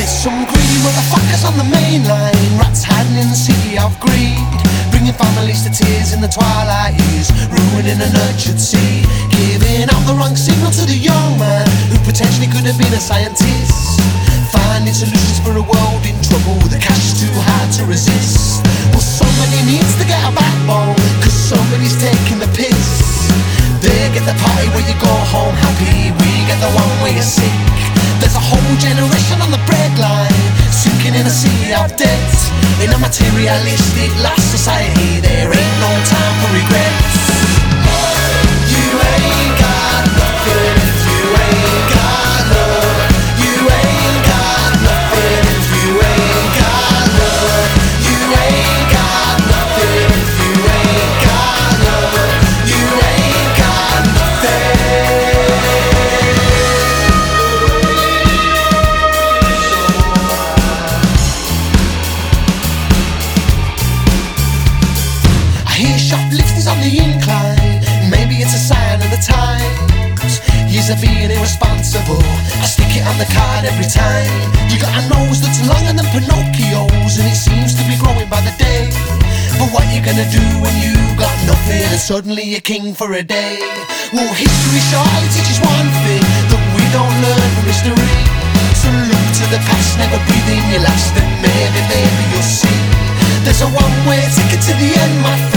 Some greedy motherfuckers on the main line, rats hiding in the city of greed, bringing families to tears in the twilight years, ruining a nurtured seed, giving out the wrong signal to the young man who potentially could have been a scientist, finding solutions for a world in trouble. The cash is too hard to resist. Well, somebody needs to get a backbone, cause somebody's taking the piss. They get the party where you go home happy, we get the one where you're sick. There's a whole generation on the breadline, sinking in a sea of debt. In a materialistic lost society, there ain't no time for regrets. You ain't got nothing if you ain't got love. You ain't got nothing if you ain't got love. You ain't got nothing if you ain't got love. You ain't got nothing. Shoplifting's on the incline, maybe it's a sign of the times. Years of being irresponsible, I stick it on the card every time. You got a nose that's longer than Pinocchio's, and it seems to be growing by the day. But what you gonna do when you got nothing and suddenly you're king for a day? Well, history surely teaches one thing that we don't learn from history. So look to the past, never breathe in your last, and maybe you'll see there's a one-way ticket to the end, my friend.